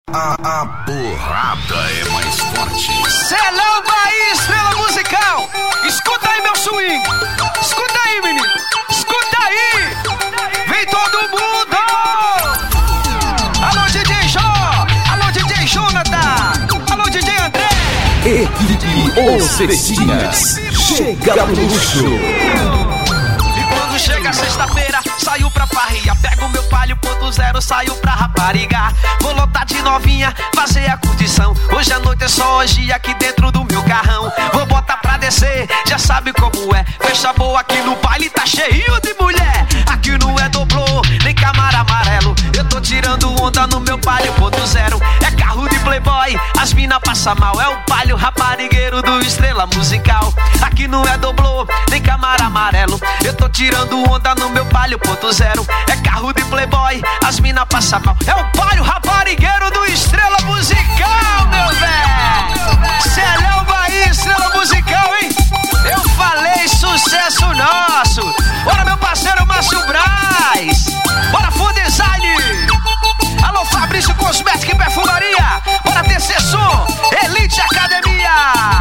A porrada é mais forte. Celão Bahia, estrela musical. Escuta aí meu swing. Escuta aí, menino. Escuta aí. Vem todo mundo. Alô, DJ Jó. Alô, DJ Jonathan. Alô, DJ André. Equipe Ossetinas. Chega no luxo. Quando chega sexta-feira, saio pra farria. Pego meu palio, ponto zero, saio pra rapariga. Vou lotar de novinha, fazer a curtição. Hoje à noite é só hoje aqui dentro do meu carrão. Vou botar pra descer, já sabe como é. Fecha boa aqui no baile, tá cheio de mulher. Aqui não é doblô, nem camara amarelo. Eu tô tirando onda no meu palio, ponto zero. É carro de playboy, as mina passa mal. É o palio raparigueiro do Estrela Musical. Aqui não é doblô, nem camara amarelo. Eu tô tirando onda no meu palio, ponto zero. É carro de playboy, as mina passa mal. É o palio raparigueiro do Estrela Musical, meu velho. Celão Bahia, Estrela Musical, hein? Eu falei sucesso nosso. Bora, meu parceiro Márcio Braz. Bora, Full Design. Alô, Fabrício Cosmética e Perfumaria. Bora, TC Som, Elite Academia.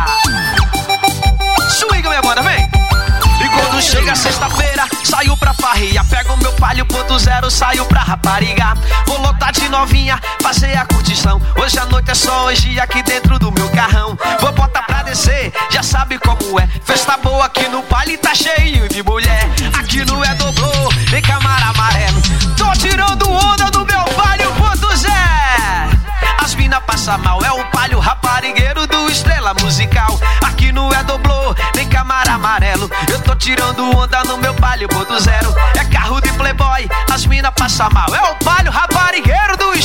Swing, minha banda, vem. E quando chega sexta-feira, saio pra farria. Pego meu palio, ponto zero, saio pra rapariga. Vou lotar de novinha, fazer a curtição. Hoje à noite é só hoje aqui dentro do meu carrão. Vou botar pra descer, já sabe como é. Festa boa aqui no baile, tá cheio de mulher. Aqui não é doblô, nem camara amarelo. Tô tirando onda no meu palio, ponto zero. As mina passa mal, é o palio raparigueiro do Estrela Musical. Aqui não é doblô, nem camara amarelo. Eu tô tirando onda no meu palio, ponto zero. É carro de playboy, as mina passa mal. É o palio raparigueiro do